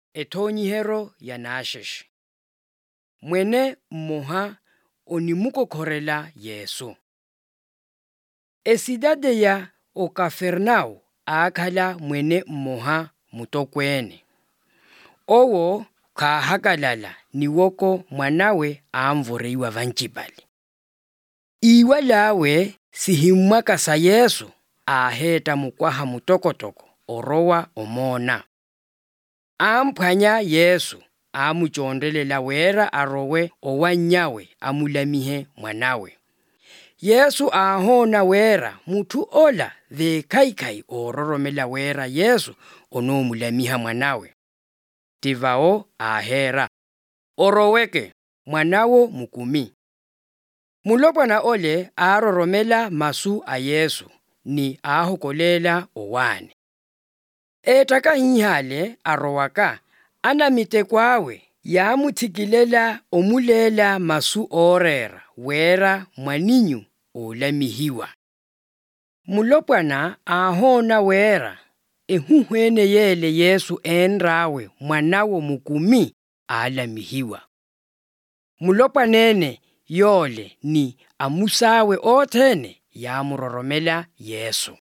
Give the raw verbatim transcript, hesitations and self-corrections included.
ethonyihero ya Nashesh. Mwene mmoha onimukokhorela Yesu. Esidade ya Okafernao akhala mwene mmoha mutokwene. Owo khahakalala niwoko mwanawe amvureiwa vanchipali. Iwa lawe sihimwakasa Yesu aheta mukwaha mutokotoko orowa omona. Amphwanya Yesu amuchondelela wera arowe owanyawe amulamihe mwanawe. Yesu ahona wera mutu ola ve kaikai ororomela wera Yesu onomulamiha mwanawe. Tivao ahera oroweke mwanawo mukumi. Mulopwana ole aroromela masu a Yesu ni ahokolela owane. Etaka hihale arowaka anamite kwawe ya mutikilela omulela masu orera wera mwaninyu olamihiwa. Mulopwana ahona wera ehuhwene yele Yesu enrawe mwanawo mukumi alamihiwa. Mulopwanene yole ni amusawe othene ya muroromela Yesu.